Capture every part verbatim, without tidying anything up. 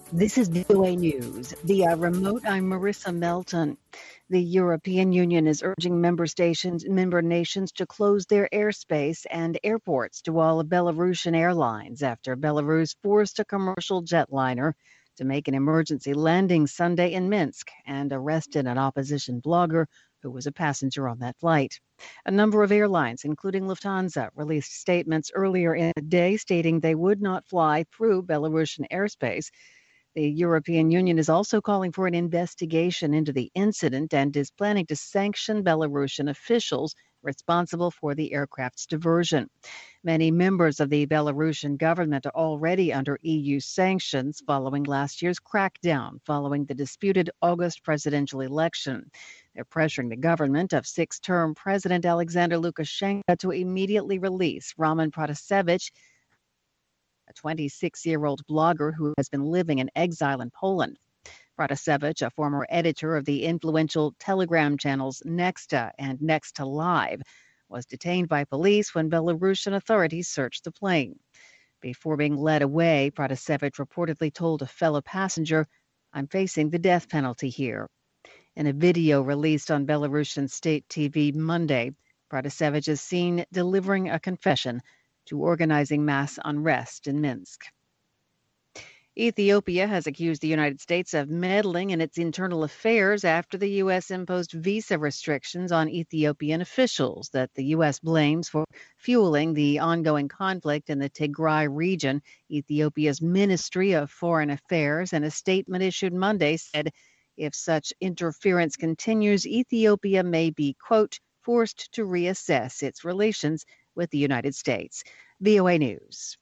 This is V O A News. Via remote, I'm Marissa Melton. The European Union is urging member stations, member nations to close their airspace and airports to all Belarusian airlines after Belarus forced a commercial jetliner to make an emergency landing Sunday in Minsk and arrested an opposition blogger who was a passenger on that flight. A number of airlines, including Lufthansa, released statements earlier in the day stating they would not fly through Belarusian airspace. The European Union is also calling for an investigation into the incident and is planning to sanction Belarusian officials responsible for the aircraft's diversion. Many members of the Belarusian government are already under E U sanctions following last year's crackdown following the disputed August presidential election. They're pressuring the government of six-term President Alexander Lukashenko to immediately release Roman Protasevich, a twenty-six-year-old blogger who has been living in exile in Poland. Protasevich, a former editor of the influential Telegram channels Nexta and Nexta Live, was detained by police when Belarusian authorities searched the plane. Before being led away, Protasevich reportedly told a fellow passenger, "I'm facing the death penalty here." In a video released on Belarusian state T V Monday, Protasevich is seen delivering a confession to organizing mass unrest in Minsk. Ethiopia has accused the United States of meddling in its internal affairs after the U S imposed visa restrictions on Ethiopian officials that the U S blames for fueling the ongoing conflict in the Tigray region. Ethiopia's Ministry of Foreign Affairs, in a statement issued Monday, said if such interference continues, Ethiopia may be, quote, forced to reassess its relations with the United States. V O A News.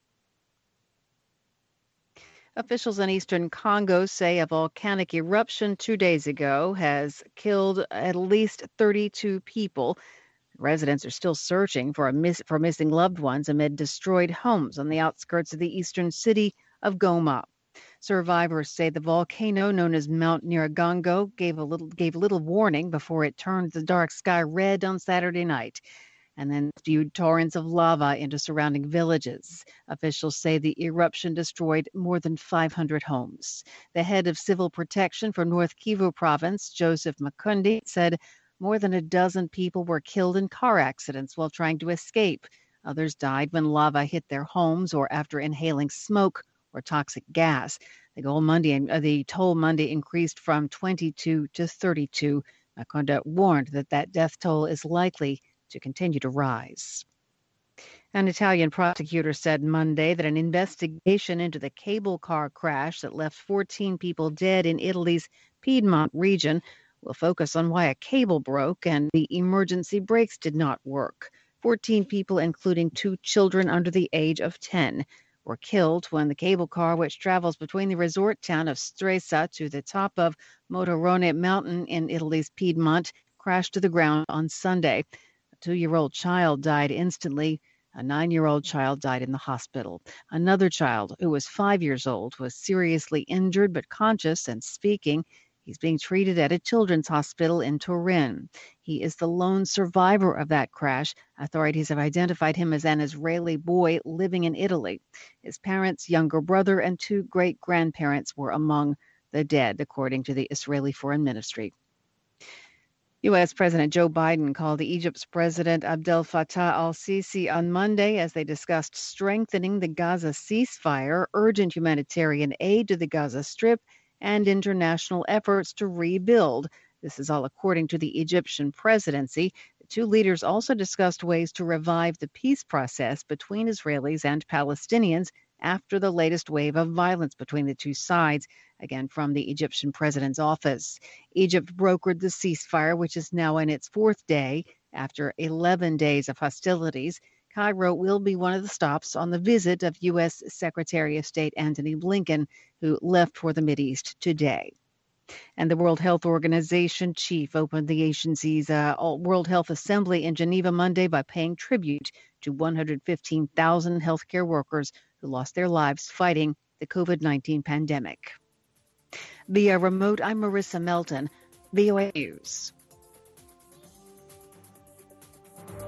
Officials in eastern Congo say a volcanic eruption two days ago has killed at least thirty-two people. Residents are still searching for, a miss- for missing loved ones amid destroyed homes on the outskirts of the eastern city of Goma. Survivors say the volcano, known as Mount Nyiragongo, gave a little gave little warning before it turned the dark sky red on Saturday night and then spewed torrents of lava into surrounding villages. Officials say the eruption destroyed more than five hundred homes. The head of civil protection for North Kivu province, Joseph Makundi, said more than a dozen people were killed in car accidents while trying to escape. Others died when lava hit their homes or after inhaling smoke or toxic gas. The goal Monday, uh, the toll Monday increased from twenty-two to thirty-two. Makundi warned that that death toll is likely to continue to rise. An Italian prosecutor said Monday that an investigation into the cable car crash that left fourteen people dead in Italy's Piedmont region will focus on why a cable broke and the emergency brakes did not work. fourteen people, including two children under the age of ten, were killed when the cable car, which travels between the resort town of Stresa to the top of Motorone Mountain in Italy's Piedmont, crashed to the ground on Sunday. A two-year-old child died instantly. A nine-year-old child died in the hospital. Another child, who was five years old, was seriously injured but conscious and speaking. He's being treated at a children's hospital in Turin. He is the lone survivor of that crash. Authorities have identified him as an Israeli boy living in Italy. His parents, younger brother, and two great-grandparents were among the dead, according to the Israeli Foreign Ministry. U S. President Joe Biden called Egypt's President Abdel Fattah al-Sisi on Monday as they discussed strengthening the Gaza ceasefire, urgent humanitarian aid to the Gaza Strip, and international efforts to rebuild. This is all according to the Egyptian presidency. The two leaders also discussed ways to revive the peace process between Israelis and Palestinians after the latest wave of violence between the two sides, again from the Egyptian president's office. Egypt brokered the ceasefire, which is now in its fourth day after eleven days of hostilities. Cairo will be one of the stops on the visit of U S. Secretary of State Antony Blinken, who left for the Mideast today. And the World Health Organization chief opened the agency's uh, World Health Assembly in Geneva Monday by paying tribute to one hundred fifteen thousand healthcare workers who lost their lives fighting the covid nineteen pandemic. Via remote, I'm Marissa Melton, V O A News.